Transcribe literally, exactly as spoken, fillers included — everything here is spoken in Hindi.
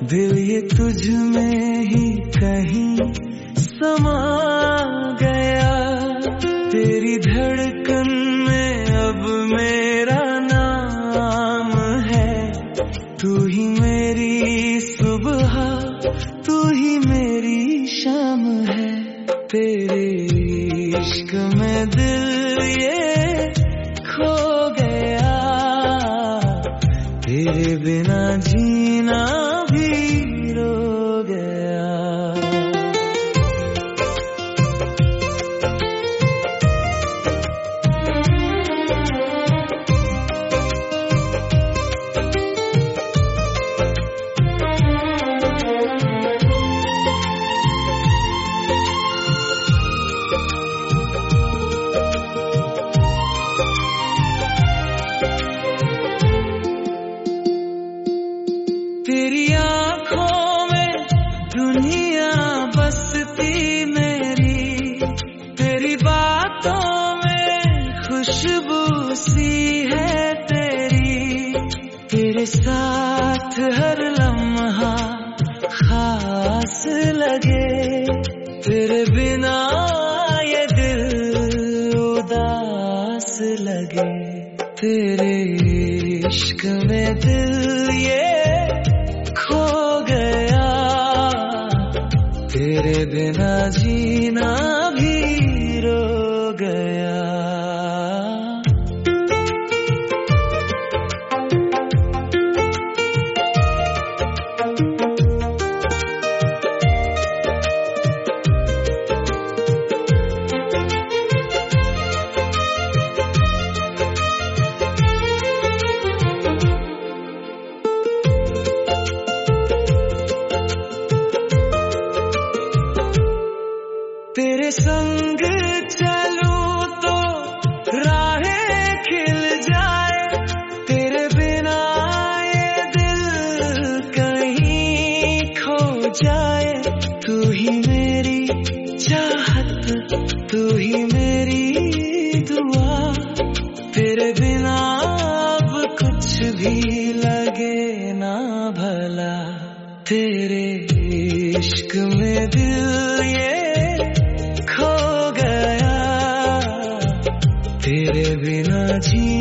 दिल ये तुझ में ही कहीं समा गया, तेरी धड़कन में अब मेरा नाम है। तू ही मेरी सुबह, तू ही मेरी शाम है। तेरे इश्क में दिल ये खो गया, तेरे बिना जीना भी रो गया। तेरी आँखों में दुनिया बसती मेरी, तेरी बातों में खुशबू सी है तेरी। तेरे साथ हर लम्हा खास लगे, तेरे बिना ये दिल उदास लगे। तेरे इश्क में दिल ये खो गया, तेरे बिना जीना भी रो गया। तेरे संग चलूं तो राहें खिल जाए, तेरे बिना ये दिल कहीं खो जाए। तू ही मेरी चाहत, तू ही मेरी दुआ, तेरे बिना अब कुछ भी लगे ना भला। तेरे इश्क में दिल ये खो गया, तेरे बिना जी